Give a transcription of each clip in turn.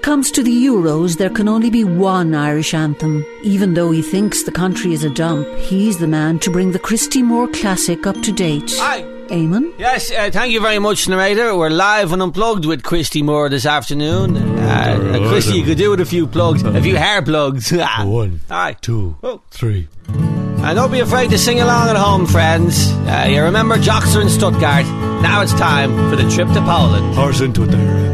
comes to the Euros, there can only be one Irish anthem. Even though he thinks the country is a dump, he's the man to bring the Christy Moore classic up to date. Hi. Eamon? Yes, thank you very much, narrator. We're live and unplugged with Christy Moore this afternoon. Christy, you could do with a few plugs, a few hair plugs. 1, Aye. 2, 3. And don't be afraid to sing along at home, friends. You remember Joxer in Stuttgart. Now it's time for the trip to Poland. Horse into it there.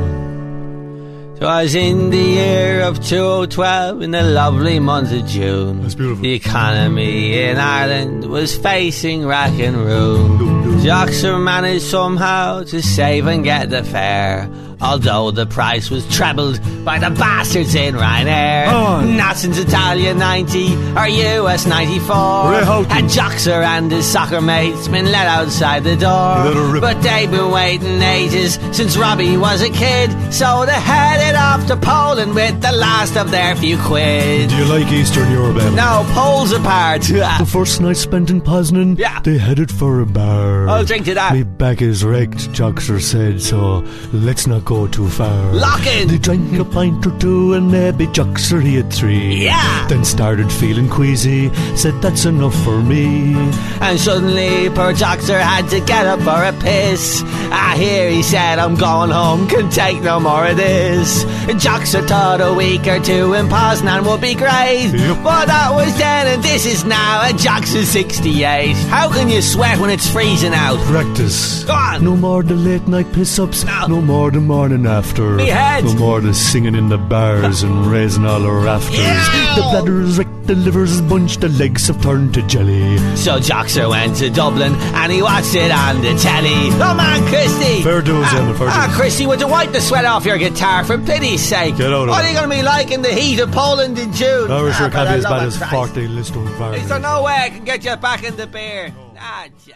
'Twas in the year of 2012, in the lovely month of June. That's beautiful. The economy in Ireland was facing rack and ruin. Joxer managed somehow to save and get the fare, although the price was trebled by the bastards in Ryanair. Not since Italia 90 or US 94 had Joxer and his soccer mates been let outside the door. But they've been waiting ages since Robbie was a kid, so they headed off to Poland with the last of their few quid. Do you like Eastern Europe, Em? No, poles apart. The first night spent in Poznan, they headed for a bar. I'll drink to that. Me back is wrecked, Joxer said, so let's not go too far. Lock in. They drank a pint or two and maybe Joxer he had 3. Yeah. Then started feeling queasy, said that's enough for me. And suddenly poor Joxer had to get up for a piss. Here he said, I'm going home, can take no more of this. Joxer thought a week or two in Poznan would be great. But that was then and this is now, and Joxer 68. How can you sweat when it's freezing out? Practice. Go on. No more the late night piss-ups, no more the morning after. Me head. No more the singing in the bars and raising all the rafters. Yeah. The bladder is wrecked, the liver is bunched, the legs have turned to jelly. So Joxer went to Dublin and he watched it on the telly. Oh man, Christy! Fair dues, Emma, fair dues. Christy, would you wipe the sweat off your guitar for pity's sake? Get out of What it. are you going to be like in the heat of Poland in June? No, sure can't be as bad as Christ. 40 Liston Varney. Is there no way I can get you back in the beer?